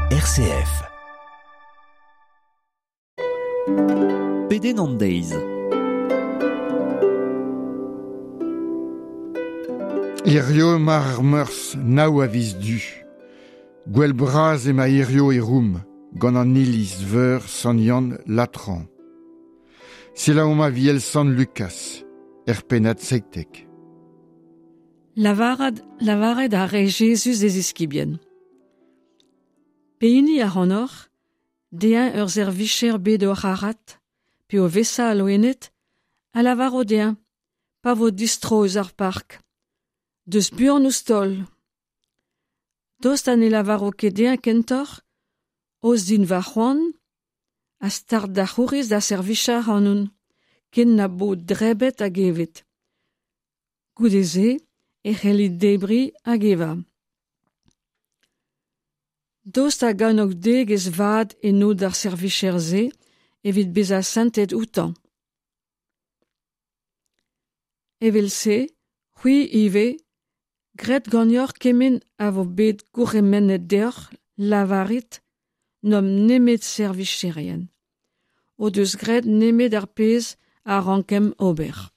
RCF. PD Nandaise. Irio mar meurs nao a viz du. Gwell braz ema irio e roum, gant an ilis veur san yann latran. Sela oma viel san Lucas, penat seitek. Lavaret a re Jesus ez iskibien. Peini a honor, dein ur vicher bet o harat, pe o vesa a loenet, a lavaro dein, pa vo distro eus ar park. Deus buan ou stol. Dost an e lavaro ket dein kentor, oz din va c'hoan, a start da c'houriz da servichar anoun, ken na bo drebet a gevet. Goudeze, e c'hellit debri a geva. Dost a ganog deg ez vad eno d'ar servicher ze, evit bez a santet outan. Evel se, c'hui ive, gret gagnor kemen a vo bet gouremenet deoc'h, lavarit, nom nemet servicherien. O deus gret nemet ar pez a rankem ober.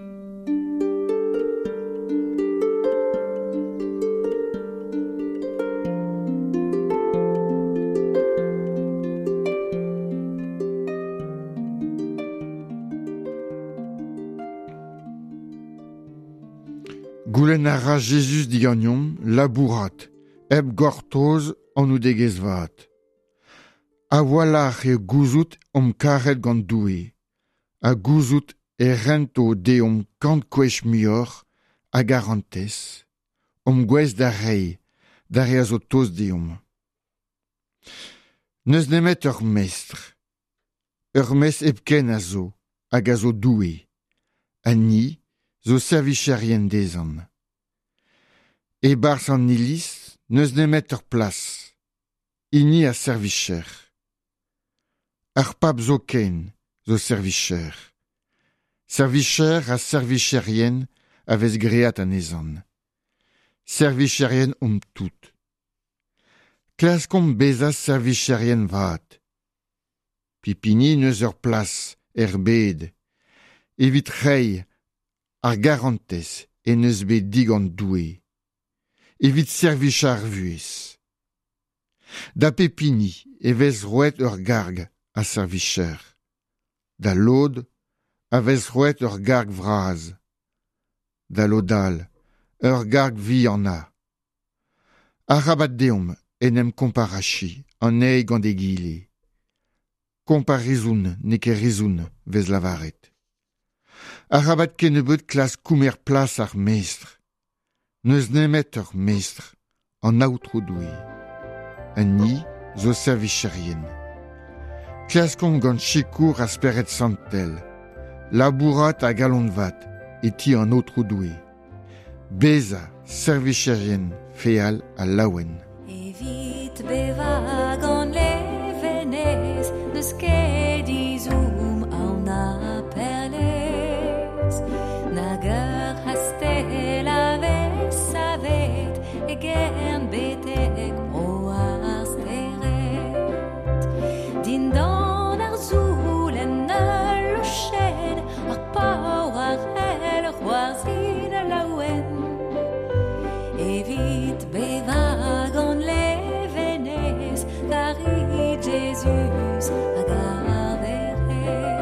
Goulen a ra Jesus digagnon, labourat, eb gortoz an ou degezvat. A walach e gouzout karet gant doue. A gouzout e rento de kant kwech mior a garantes. Gwez da rei, da re a zo toz de Neus nemet ur mestre. Ur mes epken a zo, hag a zo doue. A ni, zo servicherien dezan. E bars an ilis, neus nemet ur plas. Ini a servicher. Ar pap zo ken, zo servicher. Servicher a servicherien a vez great an ezan. Servicherien tout. Klaskom beza servicherien vat. Pipini neus ur plas, bed. Evit rei, ar garantes, e neus bet digant doue. Evit servichar vuez. Da pepini, vez roet ur garg a servicher. Da lod, vez roet ur garg vraz. Da lodal, ur garg vi an a. A rabat deom, enem komparachi, an ei gant egile. Komparizoun, ne ket rizoun, vez lavaret. A rabat ket ne beut klas koumer plas ar mestre. Neus nemet ur mestre, an aoutro doue. An ni, zo servicherien. Klaskon gant chikour a speret santel. Labourat a galon vat, eti an aoutro doue. Beza, servicherien, feal a laouen. Evit beva gant levenez, neus ket izoum an a perlez. Nager hastel a savet, e gern betek pro ar steret. Din dan ar zoul en ul luched, ar pau ar el c'hoar zin a laouen. Evit beva gant levenez, kari Jesus hag ar verez.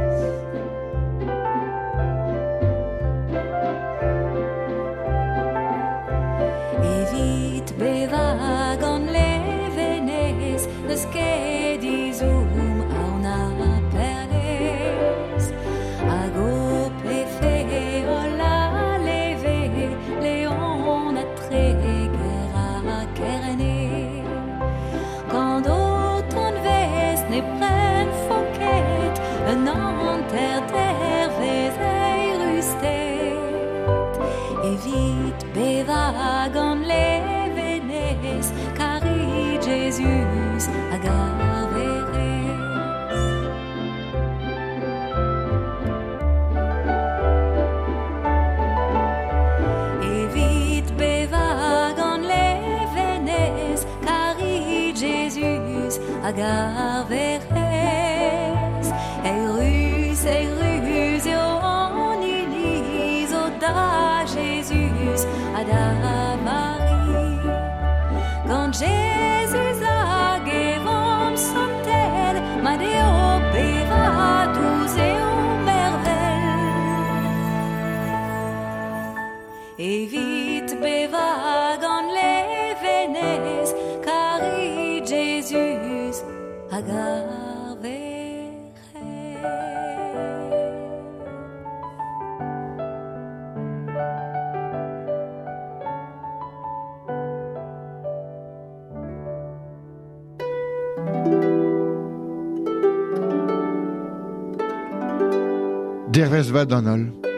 Evit beva gant levenez, neus ket izoum an a perlez. Hag o plefe ol a leve, leon a treger a kerne. Gant o ton vez ne pren foket, un anter der vez ei rustet. Evit beva gant levenez, kari Jesus hag ar verez. Evit beva gant levenez, kari Jesus agar veres, Eirus, io en ilis, o da Jésus, a da Marie. Quand Jésus a gevom son tel, ma deo beva tous et au merveille. Et vite beva gant les venes, cari Jésus agar veres. Derves va danol.